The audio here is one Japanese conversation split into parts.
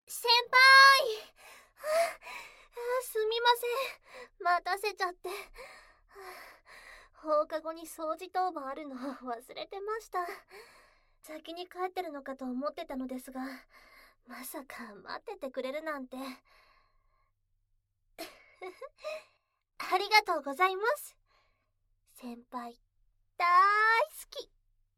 先輩すみません。待たせちゃって。放課後に掃除当番あるの忘れてました。先に帰ってるのかと思ってたのですが、まさか待っててくれるなんて。ありがとうございます。先輩、大好き。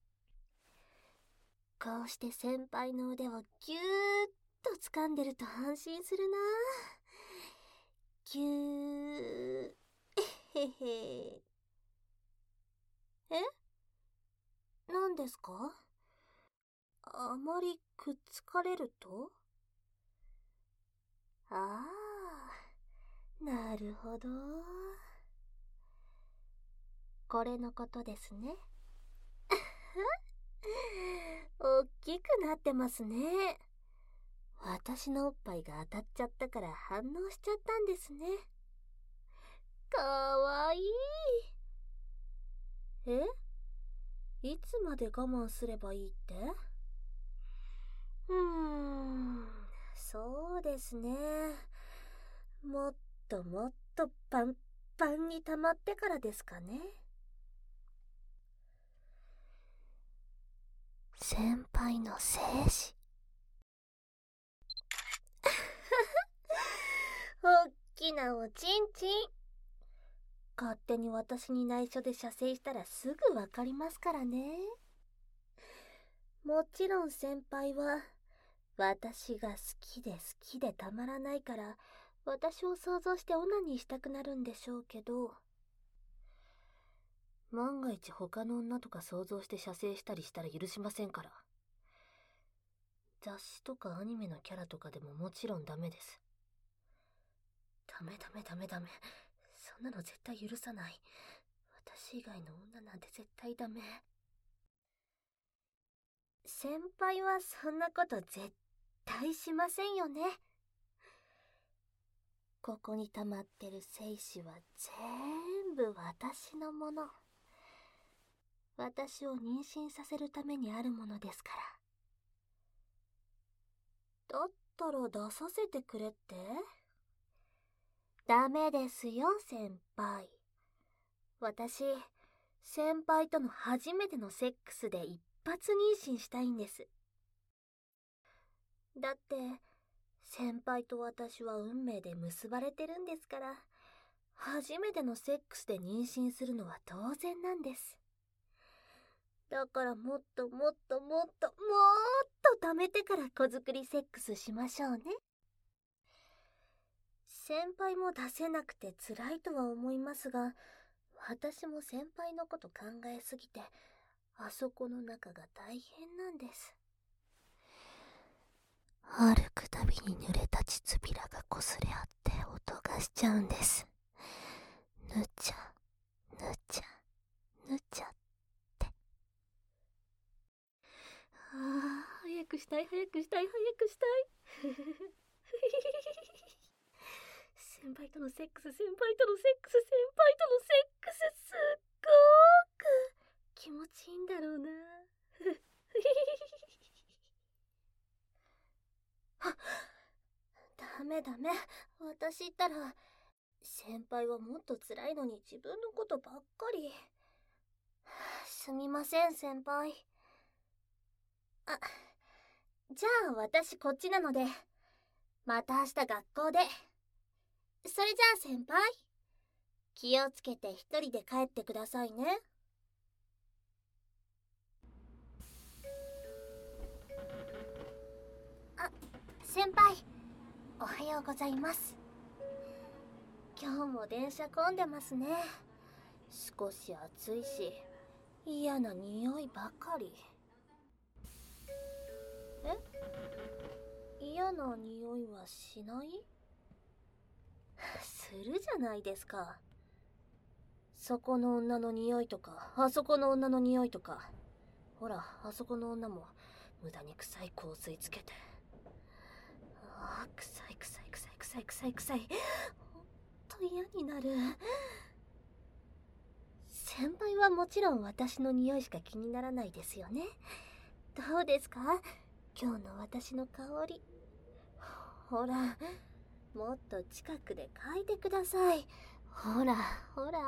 こうして先輩の腕をぎゅーっと掴んでると安心するな。ぎゅー。へへ。え？何ですか？あまりくっつかれると？ああ、なるほど。これのことですね。おっきくなってますね。私のおっぱいが当たっちゃったから反応しちゃったんですね。かわいい。いつまで我慢すればいいって？そうですね。もっともっとパンパンに溜まってからですかね。先輩の精子。おっきなおちんちん。勝手に私に内緒で射精したらすぐわかりますからね。もちろん先輩は私が好きで好きでたまらないから私を想像してオナニーしたくなるんでしょうけど、万が一他の女とか想像して射精したりしたら許しませんから。雑誌とかアニメのキャラとかでももちろんダメです。ダメ。そんなの絶対許さない。私以外の女なんて絶対ダメ。先輩はそんなこと絶対しませんよね。ここに溜まってる精子は全部私のもの。私を妊娠させるためにあるものですから。だったら出させてくれって？ダメですよ、先輩。私、先輩との初めてのセックスで一発妊娠したいんです。だって、先輩と私は運命で結ばれてるんですから、初めてのセックスで妊娠するのは当然なんです。だからもっと貯めてから子作りセックスしましょうね。先輩も出せなくて辛いとは思いますが、私も先輩のこと考えすぎて、あそこの中が大変なんです。歩くたびに濡れた膣びらがこすれ合って音がしちゃうんです。ぬちゃって。早くしたい。先輩とのセックス、すっごーく気持ちいいんだろうな。ダメ。私ったら、先輩はもっと辛いのに自分のことばっかり。すみません、先輩。じゃあ私こっちなので、また明日学校で。それじゃあ先輩、気をつけて一人で帰ってくださいね。先輩、おはようございます。今日も電車混んでますね。少し暑いし、嫌な匂いばかり。嫌な匂いはしない？するじゃないですか。そこの女の匂いとか、あそこの女の匂いとか。ほら、あそこの女も無駄に臭い香水つけて。臭い。ほんと嫌になる。先輩はもちろん私の匂いしか気にならないですよね。どうですか？今日の私の香り。 ほら、もっと近くで描いてください。ほらほら。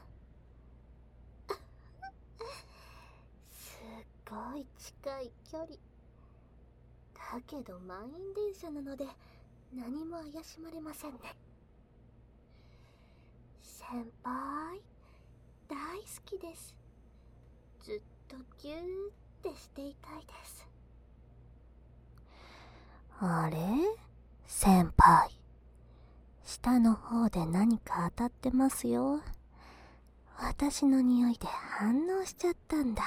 すっごい近い距離。だけど満員電車なので何も怪しまれませんね。先輩、大好きです。ずっとギューってしていたいです。あれ？先輩、下の方で何か当たってますよ。私の匂いで反応しちゃったんだ。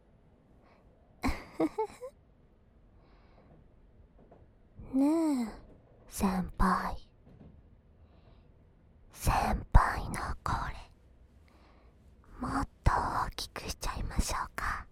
ねえ、先輩。先輩のこれ、もっと大きくしちゃいましょうか。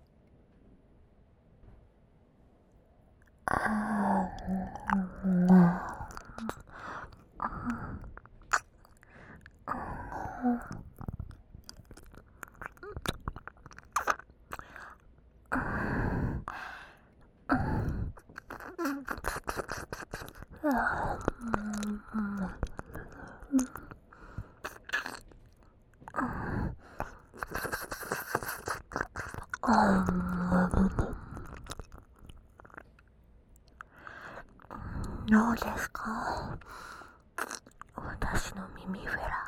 どうですか？私の耳フェラ。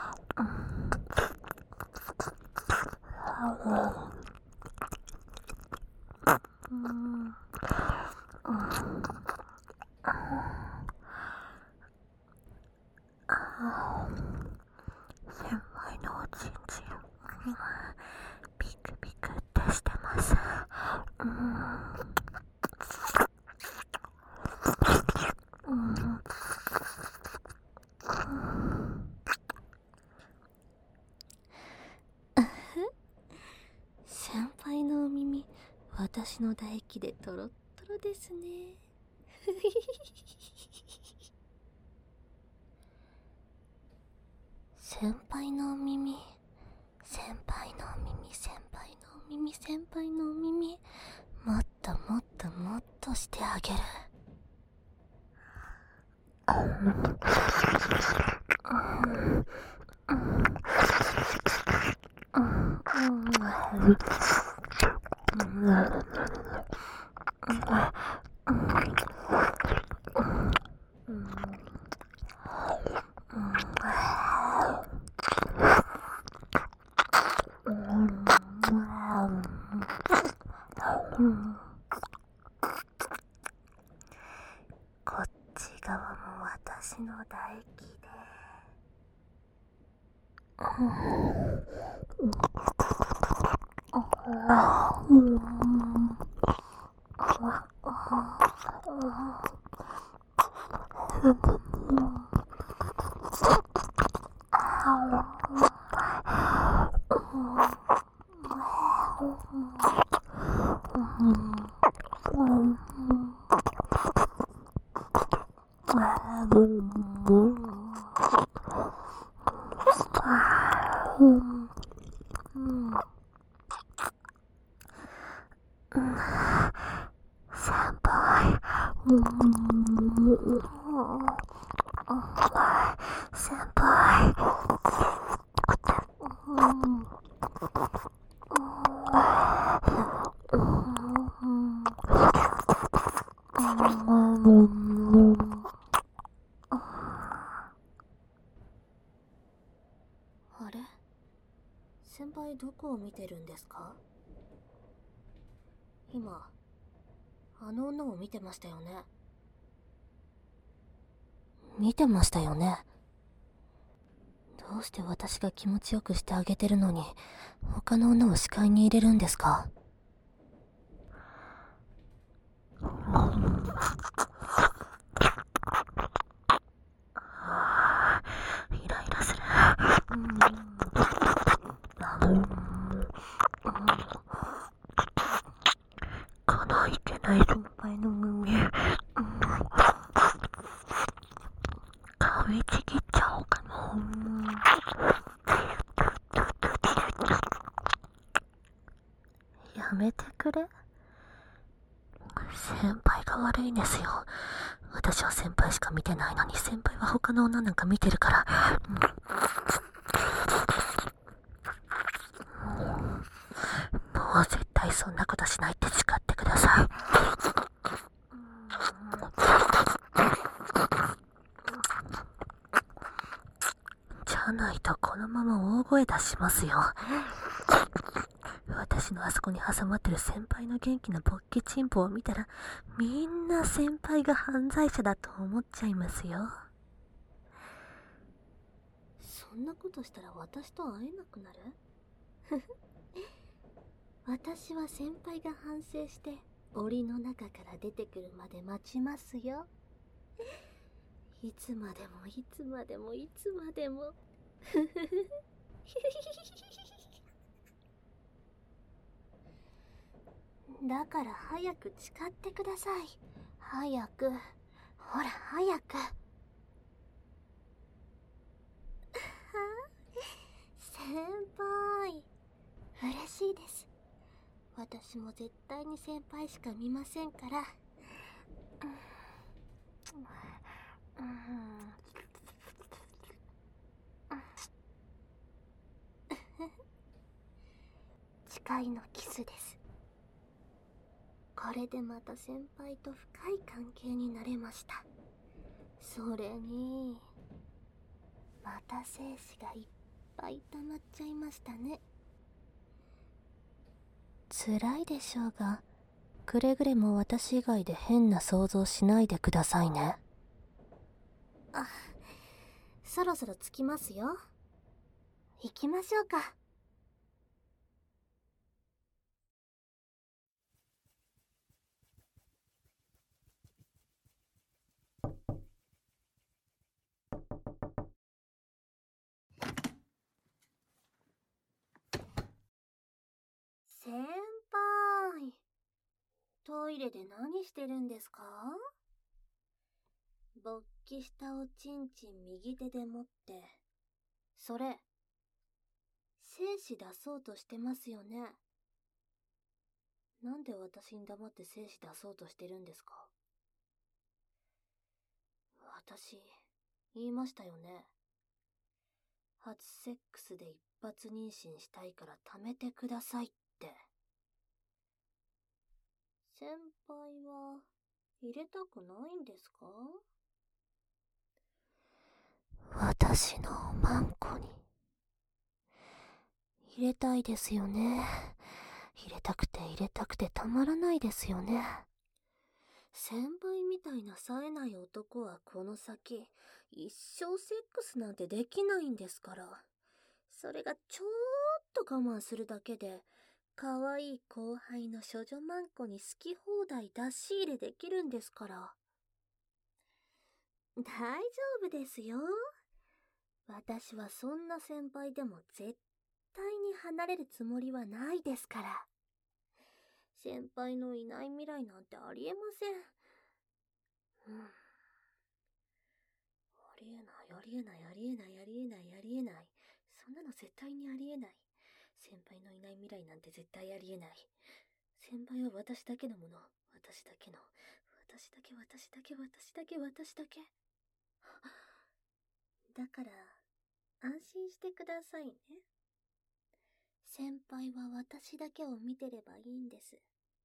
先輩のおちんちん、ピクピクってしてます。先輩のお耳、私の唾液でトロットロですね。先輩のお耳、先輩のお耳、先輩のお耳、先輩のお耳、もっともっともっとしてあげる。こっち側も私の唾液で。先輩、先輩、あれ？先輩どこを見てるんですか？今、あの女を見てましたよね。見てましたよね。どうして私が気持ちよくしてあげてるのに、他の女を視界に入れるんですか？イライラする。このいけない先輩の胸、噛みちぎっちゃおうかな。やめてくれ。先輩が悪いんですよ。 私は先輩しか見てないのに、先輩は他の女なんか見てるから。もう絶対そんなことしないって誓ってください。じゃないとこのまま大声出しますよ。私のあそこに挟まってる先輩の元気な勃起チンポを見たら、みんな先輩が犯罪者だと思っちゃいますよ。 そんなことしたら私と会えなくなる？私は先輩が反省して檻の中から出てくるまで待ちますよ。いつまでもいつまでもいつまでも。だから早く誓ってください。早く。ほら早く。先輩、嬉しいです。私も絶対に先輩しか見ませんから。誓いのキスです。これでまた先輩と深い関係になれました。それにまた精子がいっぱい溜まっちゃいましたね。辛いでしょうが、くれぐれも私以外で変な想像しないでくださいね。あ、そろそろ着きますよ。行きましょうか。先輩、トイレで何してるんですか？勃起したおちんちん右手で持って、それ、精子出そうとしてますよね。なんで私に黙って精子出そうとしてるんですか？私、言いましたよね。初セックスで一発妊娠したいから貯めてくださいって。先輩は入れたくないんですか？私のおまんこに入れたいですよね。入れたくてたまらないですよね。先輩みたいな冴えない男はこの先一生セックスなんてできないんですから。それがちょっと我慢するだけで可愛い後輩の処女マンコに好き放題出し入れできるんですから。大丈夫ですよ。私はそんな先輩でも絶対に離れるつもりはないですから。先輩のいない未来なんてありえません。ありえない、ありえない、ありえない、ありえない、ありえない。そんなの絶対にありえない。先輩のいない未来なんて絶対ありえない。先輩は私だけのもの。私だけの。私だけ、私だけ、私だけ、私だけ。だから、安心してくださいね。先輩は私だけを見てればいいんです。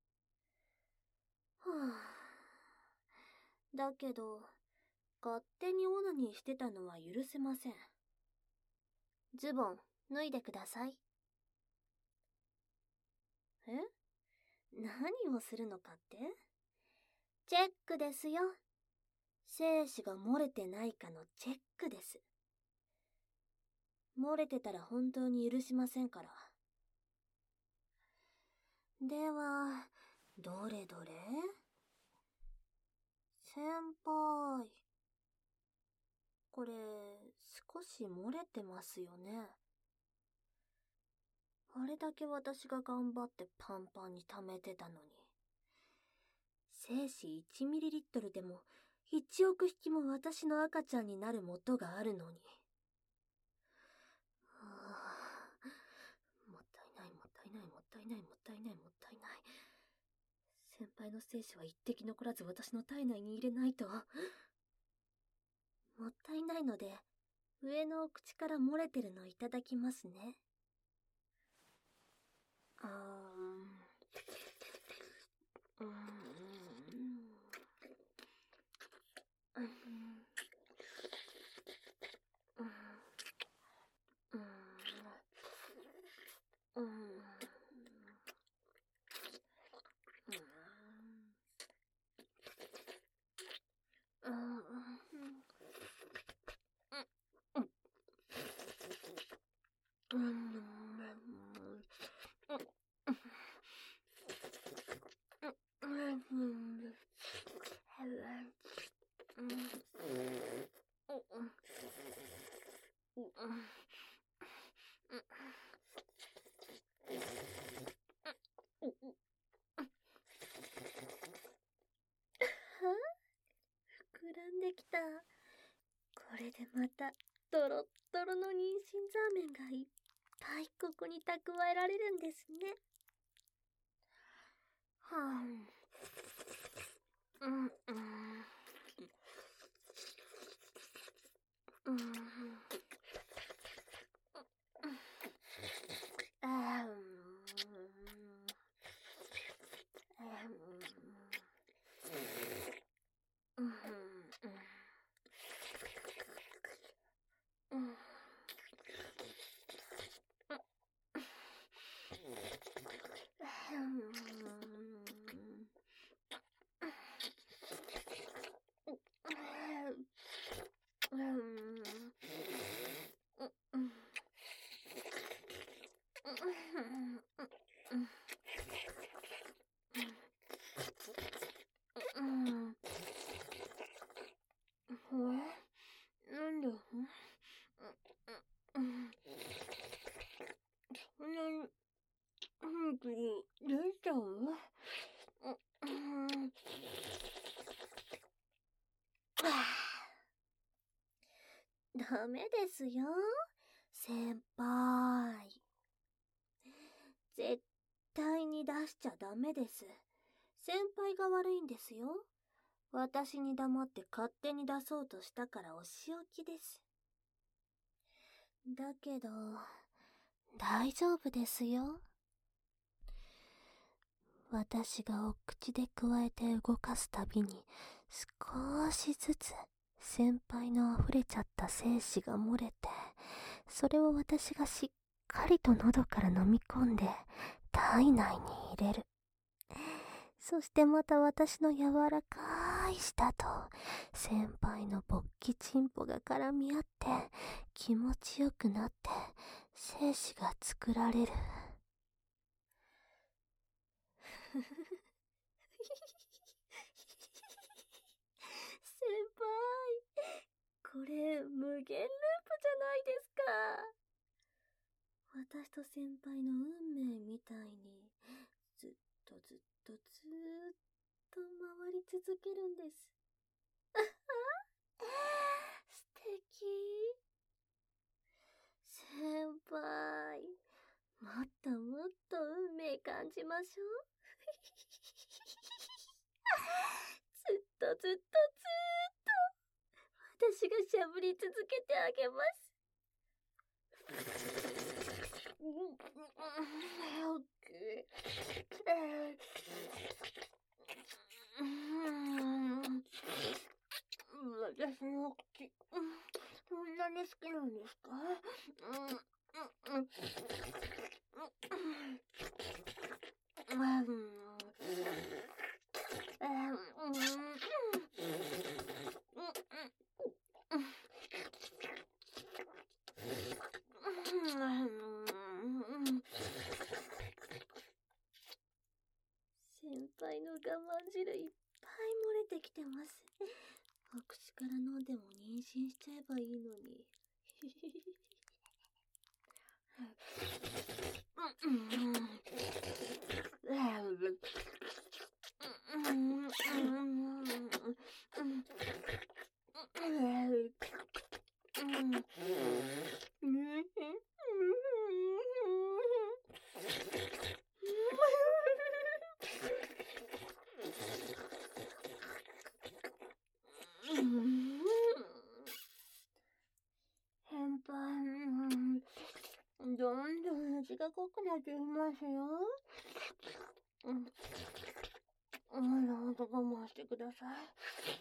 はぁ。だけど、勝手にオナニーしてたのは許せません。ズボン、脱いでください。え？何をするのかって？チェックですよ。精子が漏れてないかのチェックです。漏れてたら本当に許しませんから。では、どれどれ？先輩。これ、少し漏れてますよね。あれだけ私が頑張ってパンパンに溜めてたのに。精子 1ml でも1億匹も私の赤ちゃんになる元があるのに。もったいない、もったいない、もったいない、もったいない、もったいない。 先輩の精子は一滴残らず私の体内に入れないと。 もったいないので、上のお口から漏れてるのいただきますね。膨らんできた。これでまたドロッドロの妊娠ザーメンがいっぱいここに蓄えられるんですね。なんでそんなに早くに出ちゃうの？ダメですよ、先輩。絶対に出しちゃダメです。先輩が悪いんですよ。私に黙って勝手に出そうとしたからお仕置きです。だけど、大丈夫ですよ。私がお口でくわえて動かすたびに少しずつ先輩の溢れちゃった精子が漏れて、それを私がしっかりと喉から飲み込んで体内に入れる。そしてまた私の柔らかい舌と先輩の勃起チンポが絡み合って気持ちよくなって精子が作られる。先輩、これ無限ループじゃないですか。私と先輩の運命みたいにずっとずっと回り続けるんです。素敵。先輩、もっともっと運命感じましょう。ずっと私がしゃぶり続けてあげます。私の口、そんなに好きなんですか？先輩の我慢汁いっぱい漏れてきてます。お口から飲んでも妊娠しちゃえばいいのに。 先輩、どんどん味が濃くなっていますよ。どうぞ我慢してください。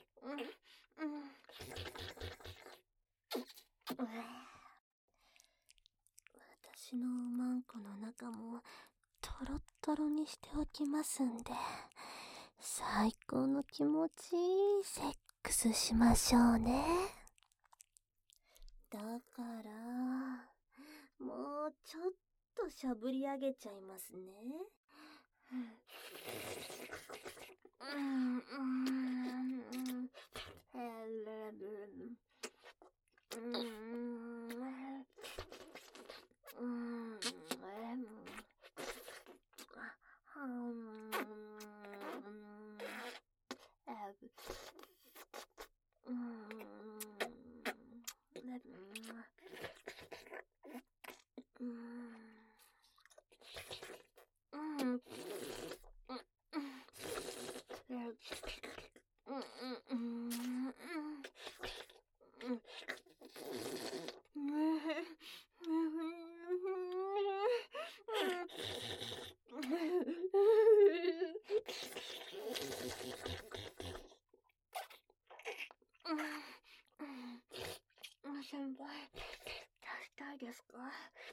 私のおまんこの中もトロットロにしておきますんで、最高の気持ちいいセックスしましょうね。だからもうちょっとしゃぶり上げちゃいますね。先輩、出したいですか？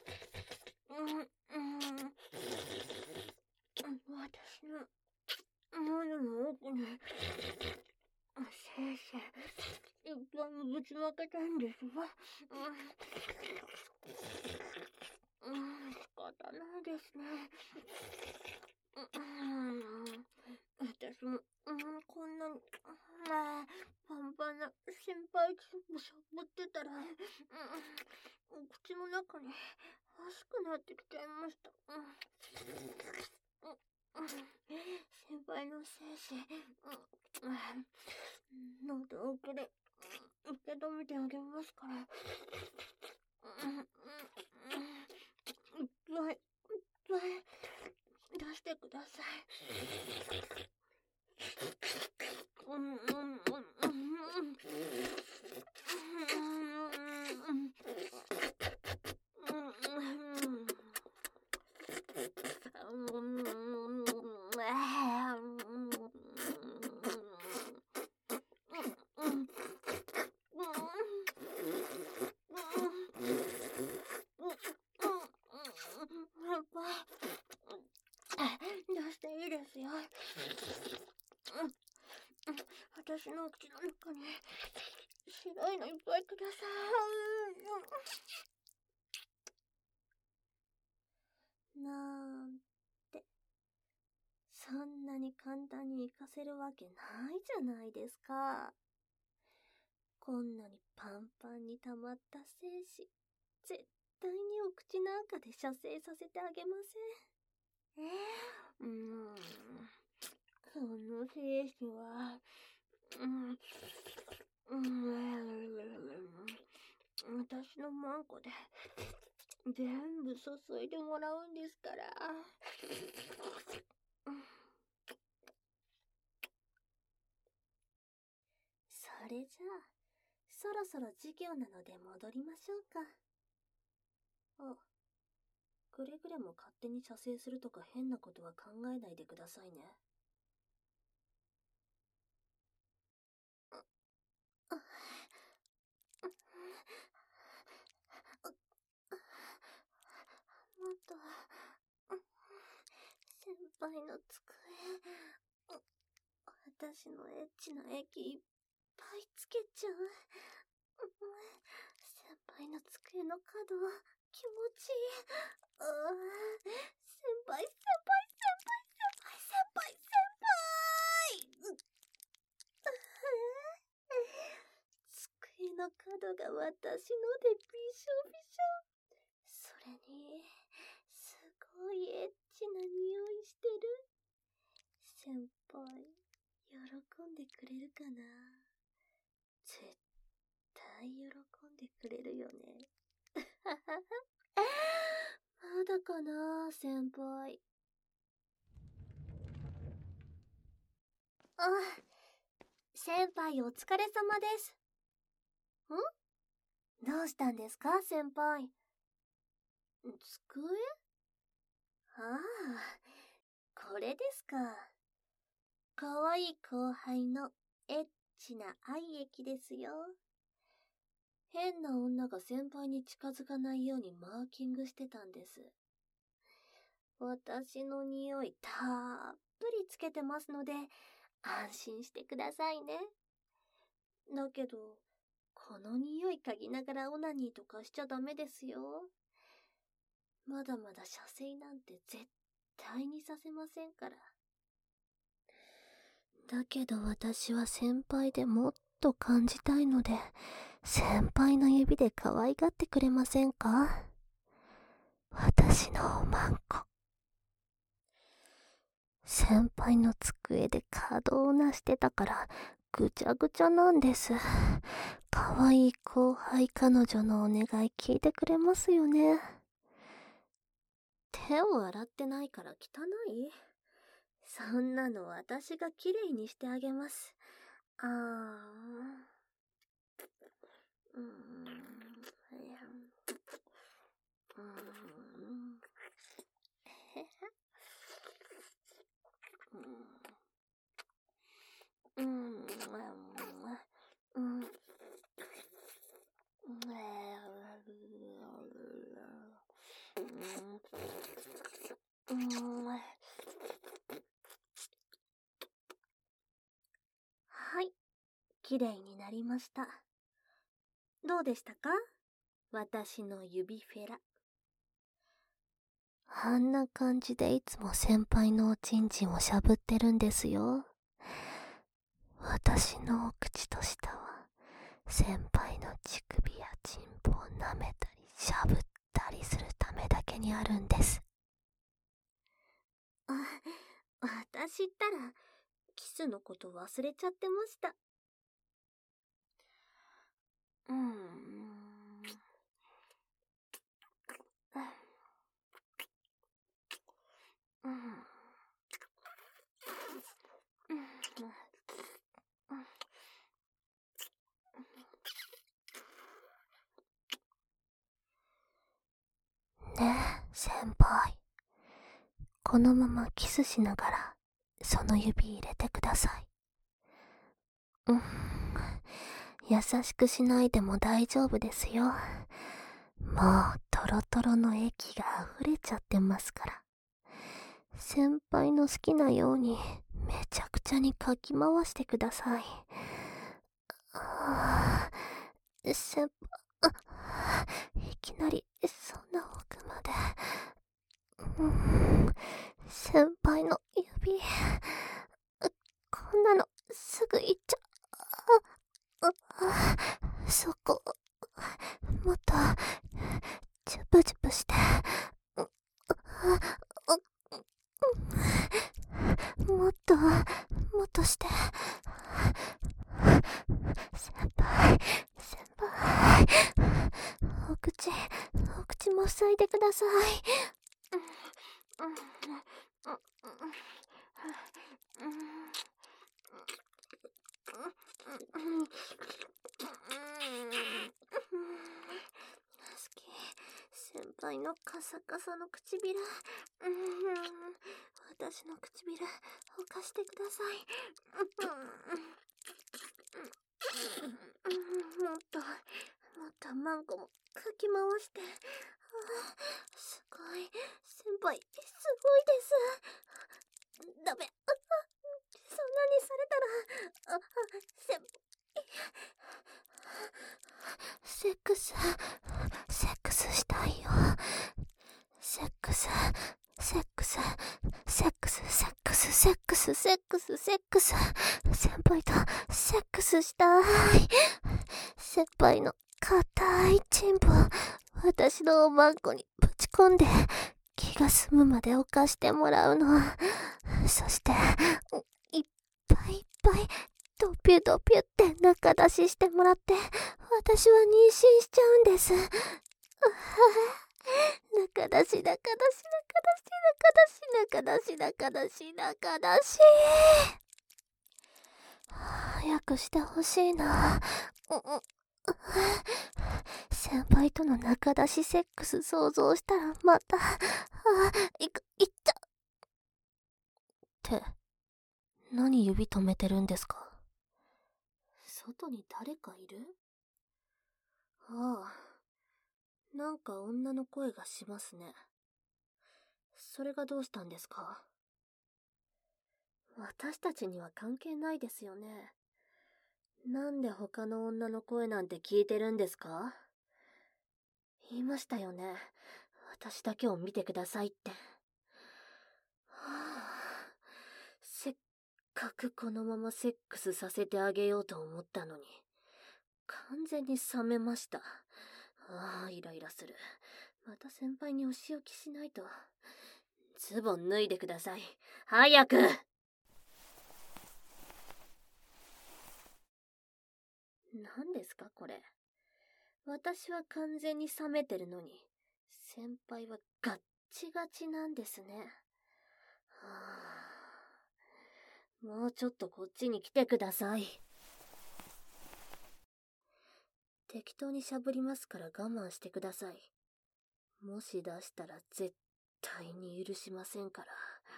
私の喉の奥に先生いっぱいぶちまけたんですわ。仕方ないですね。私もこんなにパンパンな先輩全部しゃぶってたら口の中に欲しくなってきちゃいました。先輩の精子喉奥で受け止めてあげますから。いっぱい出してください。出していいですよ。私の口の中に白いのいっぱいください。なんて、そんなに簡単に活かせるわけないじゃないですか。こんなにパンパンに溜まった精子、絶対にお口なんかで射精させてあげません。その精子は、私のマンコで全部注いでもらうんですから。それじゃあ、そろそろ授業なので戻りましょうか。あ、くれぐれも勝手に射精するとか変なことは考えないでくださいね。もっと、先輩の机、私のエッチな液いっぱいつけちゃう。先輩の机の角、気持ちいい。先輩、先輩、先輩、先輩、先輩、机の角が私のでびしょびしょ。それに、すごいエッチな匂いしてる。先輩、喜んでくれるかな？絶対喜んでくれるよね。まだかな、先輩。 先輩お疲れ様です。どうしたんですか、先輩。机？ああ、これですか。かわいい後輩のエッチな愛液ですよ。変な女が先輩に近づかないようにマーキングしてたんです。私の匂いたっぷりつけてますので、安心してくださいね。だけど、この匂い嗅ぎながらオナニーとかしちゃダメですよ。まだまだ射精なんて絶対にさせませんから。だけど私は先輩でもっと感じたいので、先輩の指で可愛がってくれませんか？私のおまんこ。先輩の机で稼働をなしてたからぐちゃぐちゃなんです。可愛い後輩彼女のお願い聞いてくれますよね。手を洗ってないから汚い？そんなの私がきれいにしてあげます。はい、きれいになりました。どうでしたか？私の指フェラ。あんな感じでいつも先輩のおちんちんをしゃぶってるんですよ。私のお口と舌は先輩の乳首やチンポを舐めたりしゃぶったりするためだけにあるんです。私ったらキスのこと忘れちゃってました。ねえ、先輩。このままキスしながら、その指入れてください。優しくしないでも大丈夫ですよ。もうトロトロの液が溢れちゃってますから。先輩の好きなようにめちゃくちゃにかき回してください。先輩、いきなりそんな奥まで。先輩の指、こんなのすぐいっちゃそこ、もっとチュプチュプして、もっとして。先輩、お口も塞いでください。先輩のカサカサの唇、私の唇を貸してください。もっとマンコもかき回して。すごい、先輩すごいです。ダメ、そんなにされたら、先輩、セックスしたいよ。セックス。先輩とセックスしたい。先輩の硬いチンポを私のおまんこにぶち込んで気が済むまで犯してもらうの。そしていっぱいドピュって中出ししてもらって私は妊娠しちゃうんです。中出し。 早くしてほしいな。先輩との仲出しセックス想像したらまた、いっちゃ。って、何指止めてるんですか？ 外に誰かいる？ああ、なんか女の声がしますね。それがどうしたんですか？私たちには関係ないですよね。なんで他の女の声なんて聞いてるんですか？言いましたよね。私だけを見てくださいって。せっかくこのままセックスさせてあげようと思ったのに、完全に冷めました。イライラする。また先輩にお仕置きしないと。ズボン脱いでください。早く！何ですかこれ。私は完全に冷めてるのに、先輩はガッチガチなんですね。もうちょっとこっちに来てください。適当にしゃぶりますから我慢してください。もし出したら絶対に許しませんから。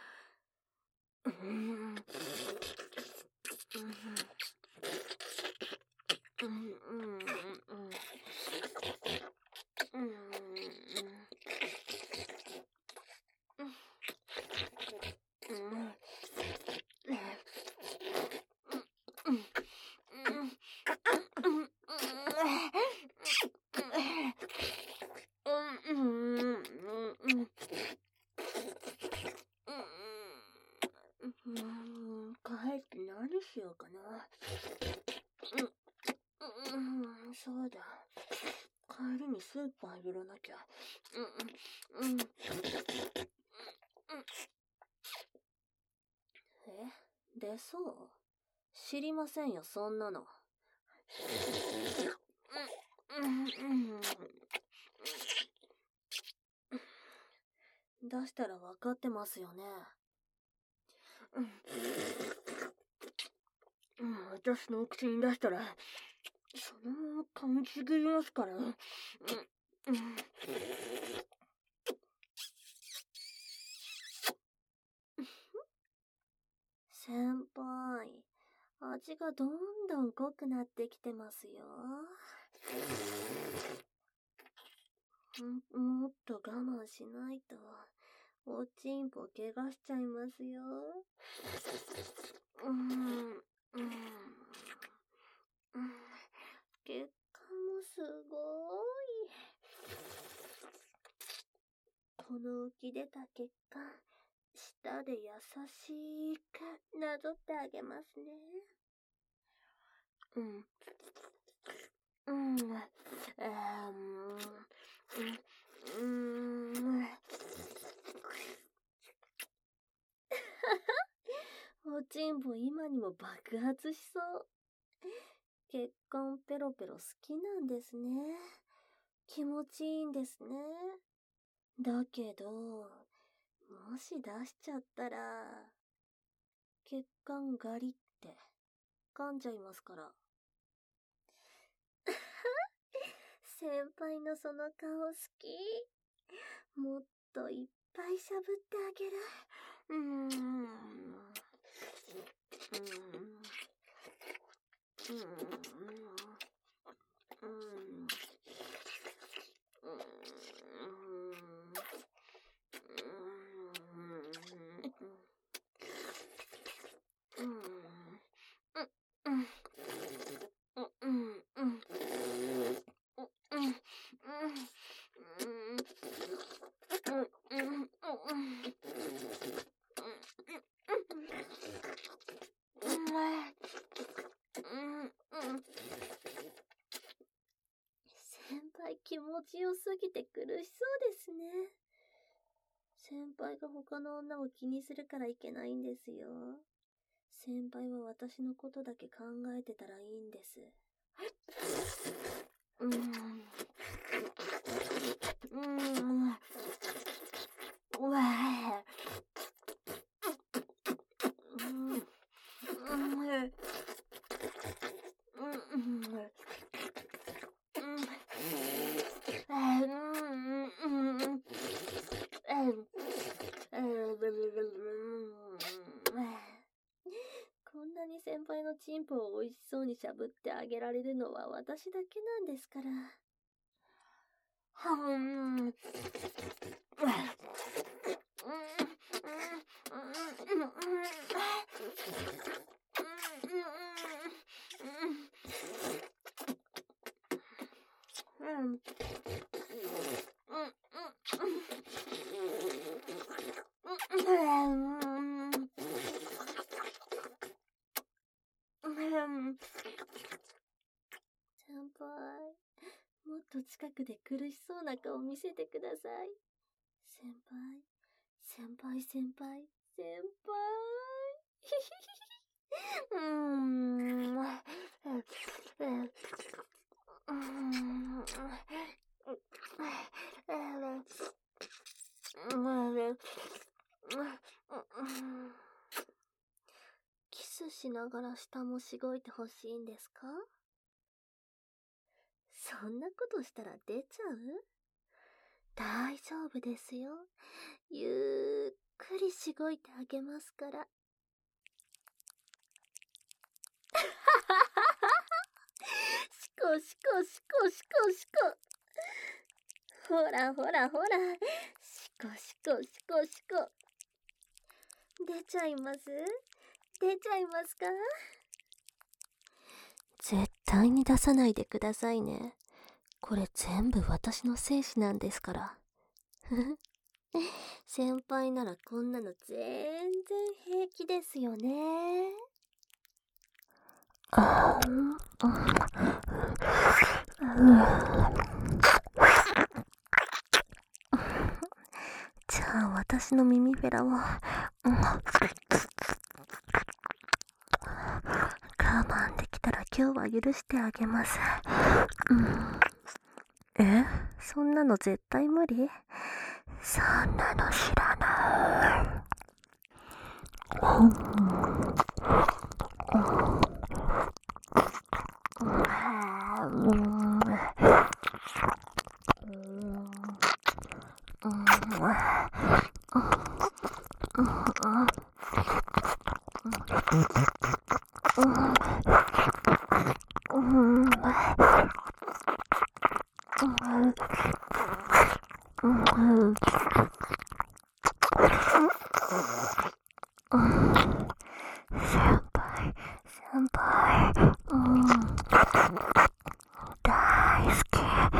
帰って何しようかな。そうだ。帰りにスーパー寄らなきゃ。出そう？知りませんよ、そんなの。出したら分かってますよね。私のお口に出したら、そのまま噛みちぎりますから。先輩、味がどんどん濃くなってきてますよ。もっと我慢しないと、おちんぽ怪我しちゃいますよ。血管もすごい。この浮き出た血管、舌で優しくなぞってあげますね。おちんぽ今にも爆発しそう。血管ペロペロ好きなんですね。気持ちいいんですね。だけど、もし出しちゃったら、血管ガリって噛んじゃいますから。先輩のその顔好き。もっといっぱいしゃぶってあげる。先輩気持ちよすぎて苦しそうですね。先輩が他の女を気にするからいけないんですよ。先輩は私のことだけ考えてたらいいんです。 そうにしゃぶってあげられるのは私だけなんですから。先輩、もっと近くで苦しそうな顔見せてください。先輩、先輩、先輩、先輩。キスしながら舌もしごいてほしいんですか？そんなことしたら出ちゃう？大丈夫ですよ。ゆっくりしごいてあげますから。しこしこしこしこしこ。ほらほらほら。しこしこしこしこ。出ちゃいます？出ちゃいますか？絶対に出さないでくださいね。これ全部私の精子なんですから。先輩ならこんなの全然平気ですよね。じゃあ私の耳フェラを我慢できたら今日は許してあげます。そんなの絶対無理？そんなの知らない。先輩、大好き。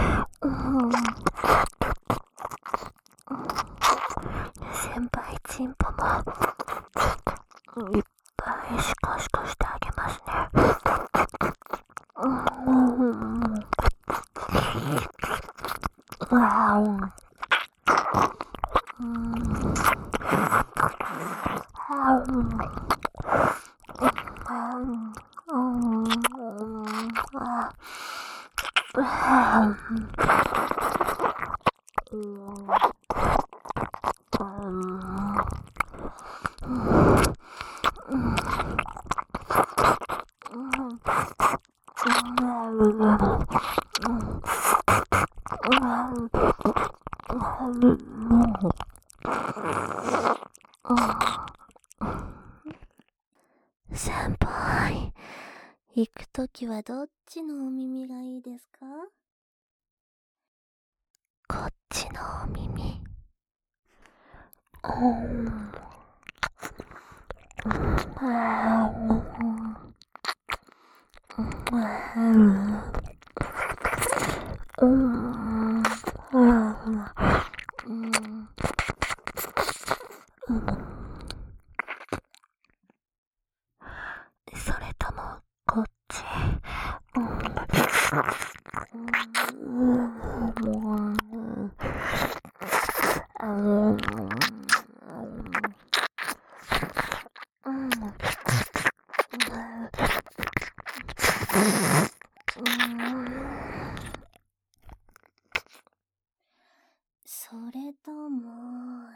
先輩チンポもいっぱいシコシコしてあげますね。先輩、行くときはどっちのお耳がいいですか？こっちのお耳。それともこっち。それとも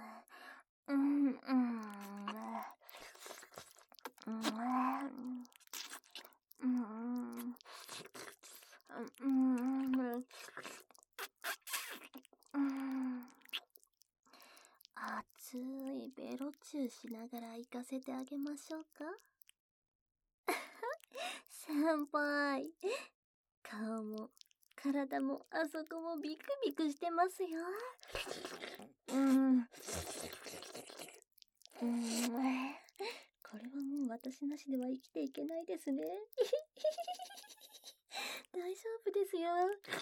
熱いベロチューしながら行かせてあげましょうか？ 先輩、顔も体もあそこもビクビクしてますよ。これはもう私なしでは生きていけないですね。大丈夫ですよ。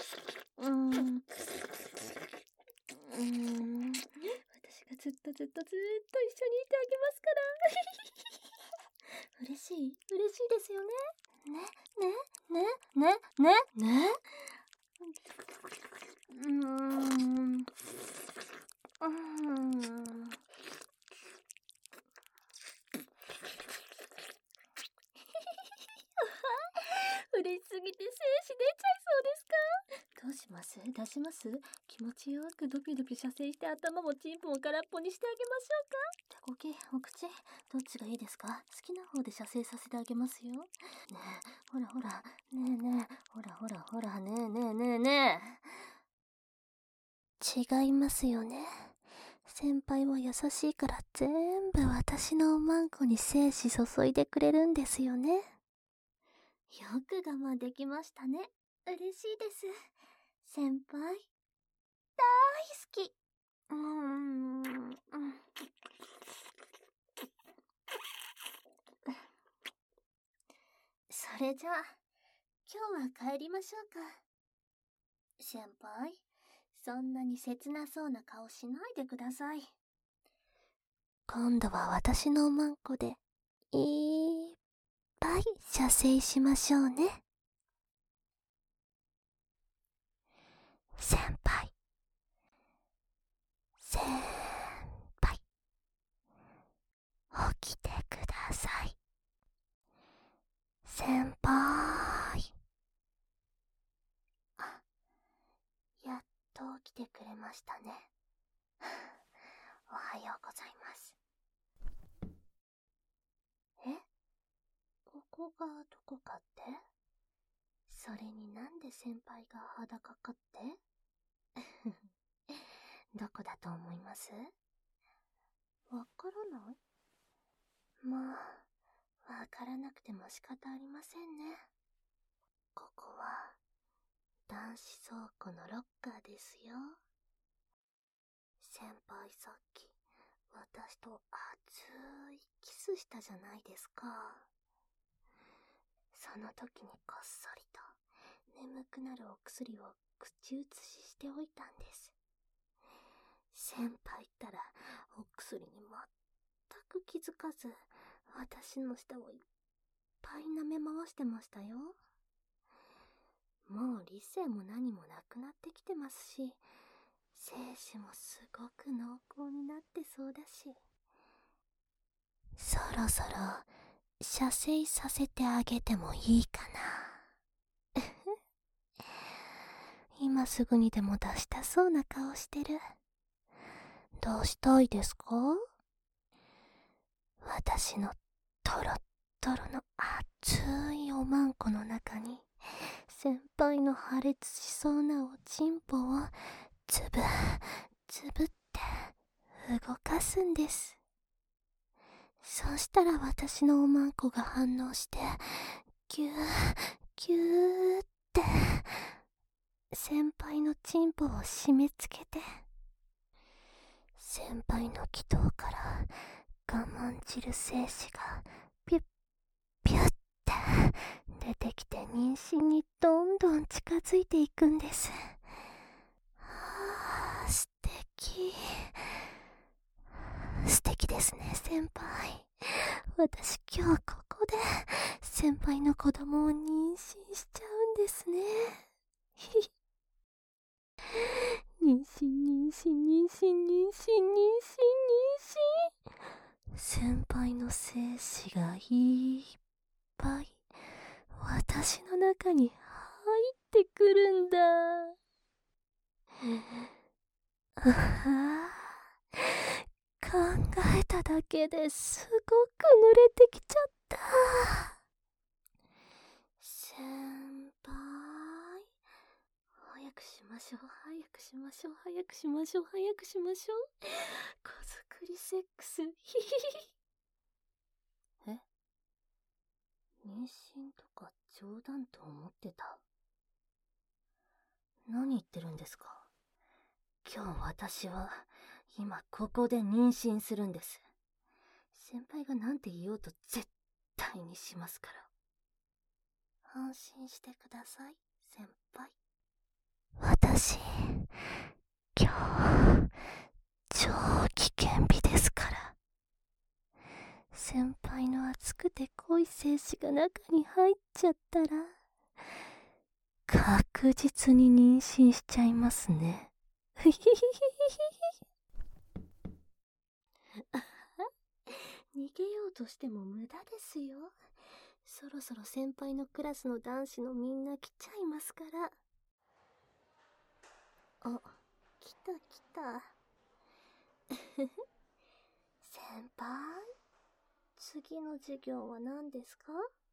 私がずっと一緒にいてあげますから。嬉しいですよね。ね。嬉しすぎて精子出ちゃいそうですか？どうします？出します？気持ちよくドキドキ射精して頭もチンポも空っぽにしてあげましょうか？手こき、お口、どっちがいいですか？好きな方で射精させてあげますよ。ねえ、ほら、ねえ、ほら、ね違いますよね。先輩は優しいから全部私のおまんこに精子注いでくれるんですよね。 よく我慢できましたね。嬉しいです。先輩、大好き。それじゃあ、今日は帰りましょうか。先輩、そんなに切なそうな顔しないでください。 今度は私のおまんこでいっぱい射精しましょうね。先輩、起きてください。先輩。 やっと起きてくれましたね。おはようございます。ここがどこかって？それになんで先輩が裸かってどこだと思います？わからない？まあ、わからなくても仕方ありませんね。ここは男子倉庫のロッカーですよ。先輩さっき私と熱いキスしたじゃないですか。その時にこっそりと眠くなるお薬を口移ししておいたんです。先輩ったらお薬に全く気づかず私の舌をいっぱい舐め回してましたよ。もう理性も何もなくなってきてますし、精子もすごく濃厚になってそうだし、 そろそろ射精させてあげてもいいかな。今すぐにでも出したそうな顔してる。どうしたいですか？私のトロットロの熱いおまんこの中に先輩の破裂しそうなおちんぽをつぶって動かすんです。そうしたら私のおまんこが反応してギューって先輩のチンポを締め付けて、先輩の気筒から我慢汁精子がピュッピュッって出てきて妊娠にどんどん近づいていくんです。素敵ですね、先輩。私今日ここで先輩の子供を妊娠しちゃうんですね。妊娠。先輩の精子がいっぱい私の中に入ってくるんだ。考えただけですごく濡れてきちゃった。 先輩、早くしましょう。子作りセックス。え？妊娠とか冗談と思ってた。何言ってるんですか。今日私は今ここで妊娠するんです。先輩が何て言おうと絶対にしますから。安心してください、先輩。私、今日、超危険日ですから。先輩の熱くて濃い精子が中に入っちゃったら、確実に妊娠しちゃいますね。逃げようとしても無駄ですよ。そろそろ先輩のクラスの男子のみんな来ちゃいますから。あ、来た来た。先輩、次の授業は何ですか？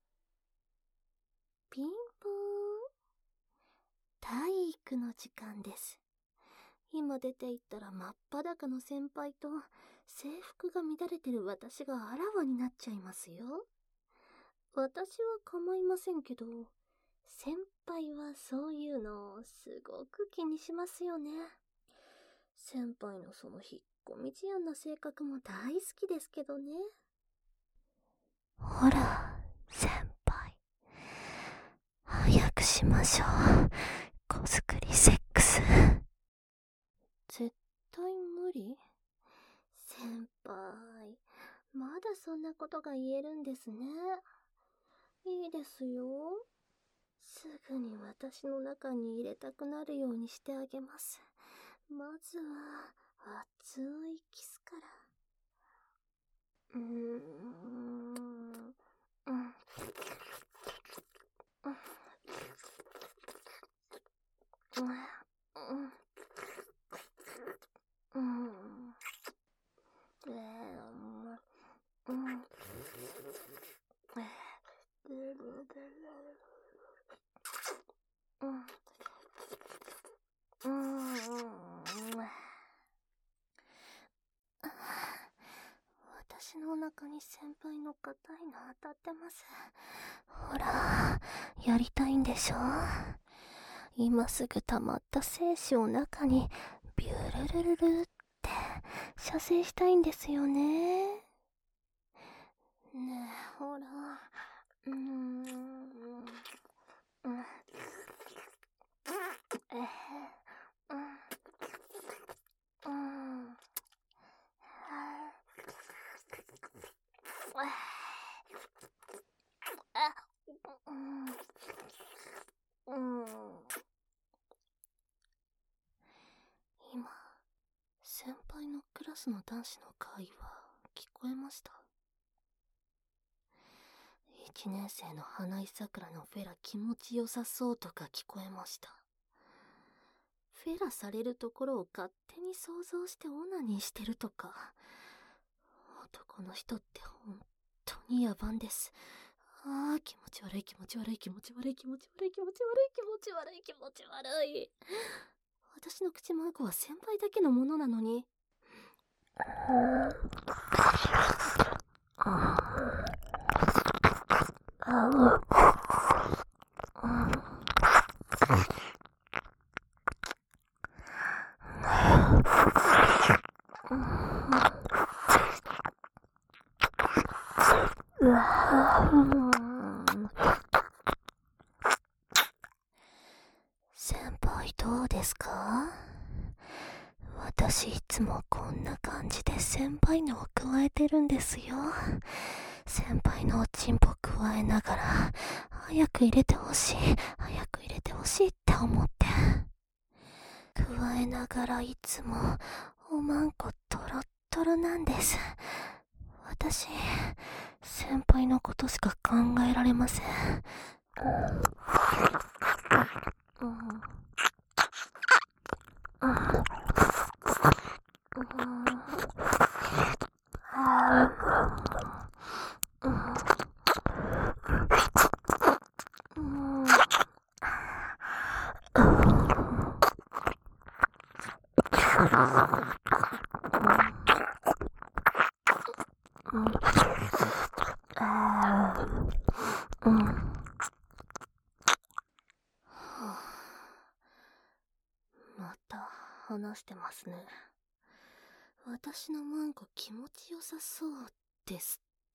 ピンポーン。体育の時間です。今出て行ったら真っ裸の先輩と制服が乱れてる私があらわになっちゃいますよ。私は構いませんけど、先輩はそういうのをすごく気にしますよね。先輩のその引っ込み思案な性格も大好きですけどね。ほら、先輩。早くしましょう。子作りセックス。絶対無理？先輩、まだそんなことが言えるんですね。いいですよ。すぐに私の中に入れたくなるようにしてあげます。まずは、熱いキスから。私のお腹に先輩の硬いの当たってます。ほら、やりたいんでしょ？今すぐ溜まった精子を中にビュルルルルって射精したいんですよね。ねえ、ほら。今、先輩のクラスの男子の会話聞こえました。1年生の花井さくらのフェラ気持ちよさそうとか聞こえました。フェラされるところを勝手に想像してオナニーしてるとか。男の人って本当に野蛮です。ああ、気持ち悪い気持ち悪い気持ち悪い気持ち悪い気持ち悪い気持ち悪い気持ち悪い。私の口まごは先輩だけのものなのに。先輩どうですか？私いつもこんな感じで先輩のを加えてるんですよ。先輩のおちんぽ加えながら早く入れてほしい早く入れてほしいって思って加えながらいつもおまんこトロットロなんです。私先輩のことしか考えられません。 話してますね。私のマンコ気持ちよさそうですって。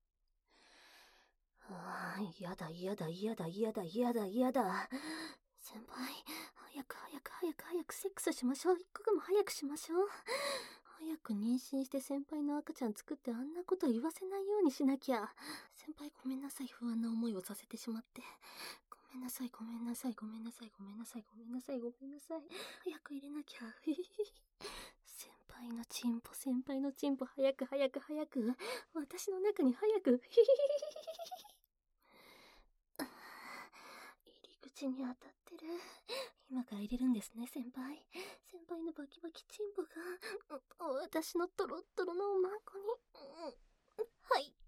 やだ。先輩、早くセックスしましょう。一刻も早くしましょう。早く妊娠して先輩の赤ちゃん作ってあんなこと言わせないようにしなきゃ。先輩ごめんなさい、不安な思いをさせてしまって。ごめんなさい。早く入れなきゃ。先輩のチンポ、早く。私の中に早く。入り口に当たってる。今から入れるんですね、先輩。先輩のバキバキチンポが、私のトロットロのおまんこに、入った。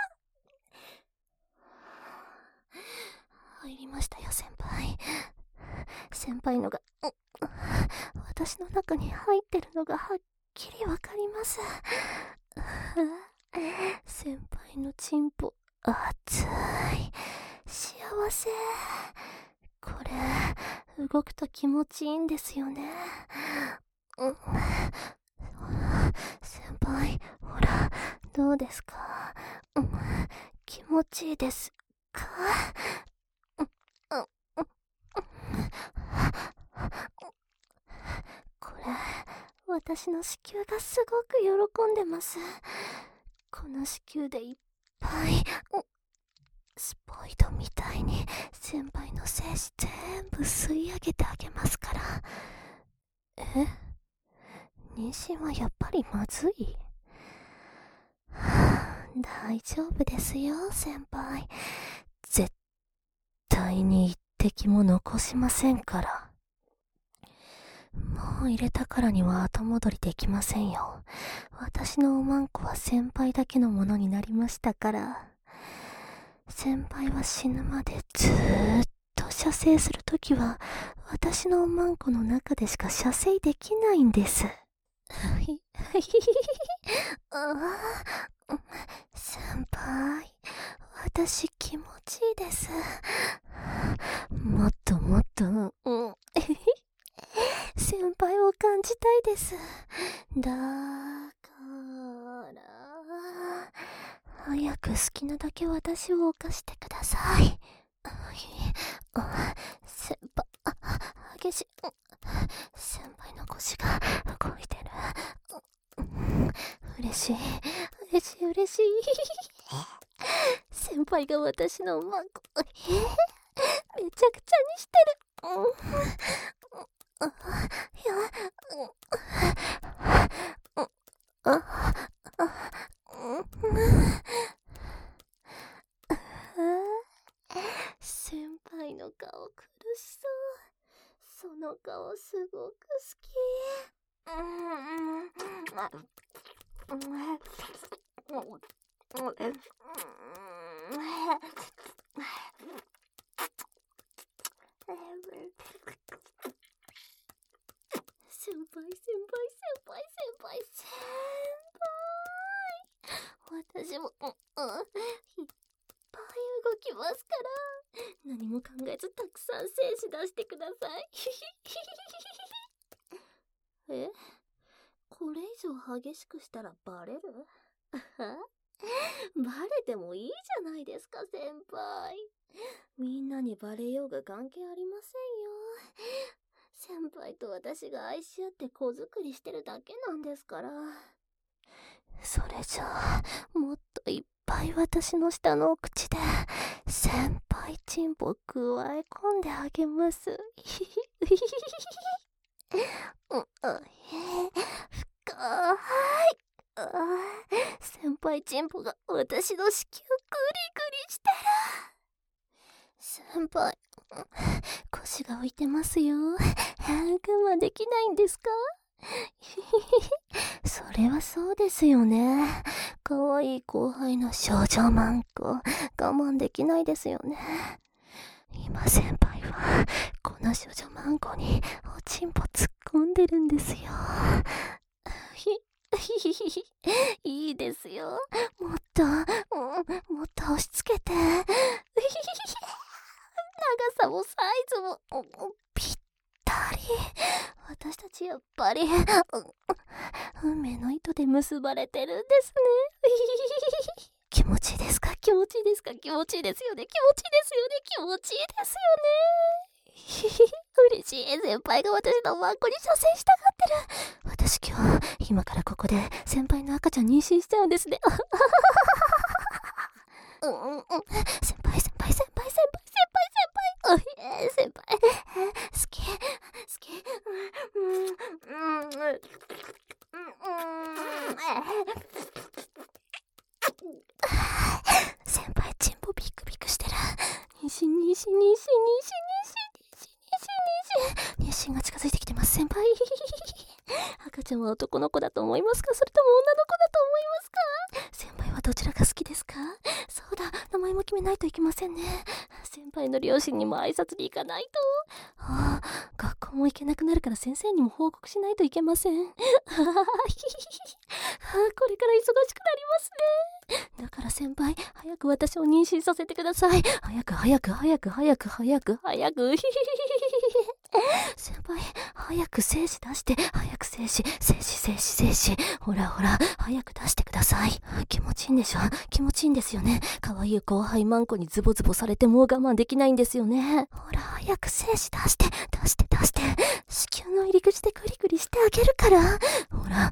入りましたよ、先輩。先輩のが、私の中に入ってるのがはっきりわかります。先輩のチンポ、熱い。幸せ。これ、動くと気持ちいいんですよね。先輩、ほら、どうですか？気持ちいいですか？これ、私の子宮がすごく喜んでます。この子宮でいっぱい、スポイトみたいに先輩の精子全部吸い上げてあげますから。妊娠はやっぱりまずい？大丈夫ですよ、先輩。絶対に一滴も残しませんから。もう入れたからには後戻りできませんよ。私のおまんこは先輩だけのものになりましたから。先輩は死ぬまでずーっと射精するときは私のおまんこの中でしか射精できないんです。先輩、私気持ちいいです。もっと先輩を感じたいです。だから早く好きなだけ私を犯してください。先輩、激しい。先輩の腰が動いてる。嬉しい。先輩が私のマンコ、めちゃくちゃにしてる。先輩の顔苦しそう。その顔すごく好き。先輩。私も、いっぱい動きますから。何も考えずたくさん精子出してください。これ以上激しくしたらバレる？バレてもいいじゃないですか、先輩。みんなにバレようが関係ありませんよ。先輩と私が愛し合って子作りしてるだけなんですから。それじゃあ、もっといっぱい私の下のお口で先輩チンポ加え込んであげます。深い。先輩チンポが私の子宮グリグリしてる。先輩、腰が浮いてますよ。我慢できないんですか？それはそうですよね。かわいい後輩の少女マンコ、我慢できないですよね。今先輩はこの少女マンコにおちんぽ突っ込んでるんですよ。いいですよ。もっと押し付けて。長さもサイズもぴった私たちやっぱり運命の糸で結ばれてるんですね。気持ちいいですか？気持ちいいですか？気持ちいいですよね。気持ちいいですよね。気持ちいいですよね。嬉しい。先輩が私のワンコに射精したがってる。私今からここで先輩の赤ちゃん妊娠しちゃうんですね。先輩。おい、先輩。好き。先輩、チンポビクビクしてる。妊娠が近づいてきてます、先輩。赤ちゃんは男の子だと思いますか？それとも女の子だと思いますか？先輩はどちらが好きですか？そうだ、名前も決めないといけませんね。先輩の両親にも挨拶に行かないと。学校も行けなくなるから先生にも報告しないといけません。これから忙しくなりますね。だから先輩、早く私を妊娠させてください。早く。先輩、早く精子出して、早く精子。ほら、早く出してください。気持ちいいんでしょ？気持ちいいんですよね。可愛い後輩マンコにズボズボされてもう我慢できないんですよね。ほら、早く精子出して。子宮の入り口でグリグリしてあげるから。ほら。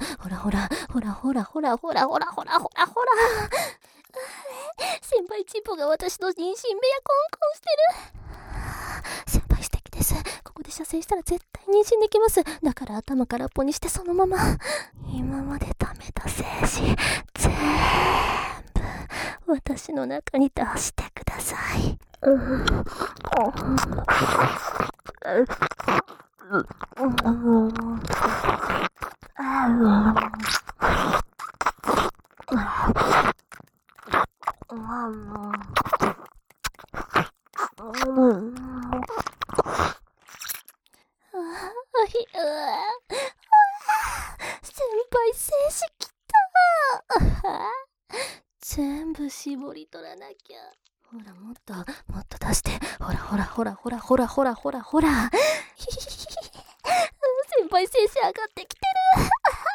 先輩チンポが私の妊娠部屋コンコンしてる。先輩素敵です。ここで射精したら絶対妊娠できます。だから頭空っぽにしてそのまま。今まで貯めた精子全部私の中に出してください。先輩精子きた。全部絞り取らなきゃ。ほら、もっと出して。ほら。先輩精子上がってきてる。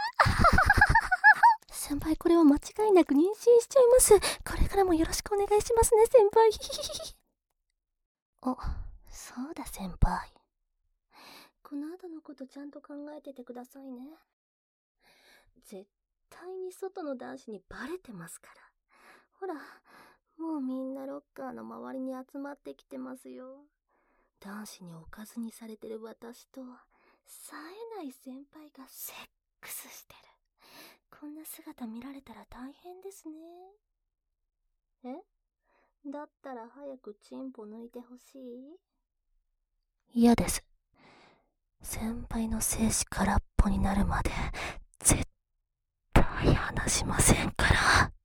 先輩、これは間違いなく妊娠しちゃいます。これからもよろしくお願いしますね、先輩。そうだ先輩。この後のことちゃんと考えててくださいね。絶対に外の男子にバレてますから。ほら、もうみんなロッカーの周りに集まってきてますよ。男子におかずにされてる私と、冴えない先輩がセックスしてる。こんな姿見られたら大変ですね。だったら早くチンポ抜いてほしい？嫌です。先輩の精子空っぽになるまで絶対離しませんから。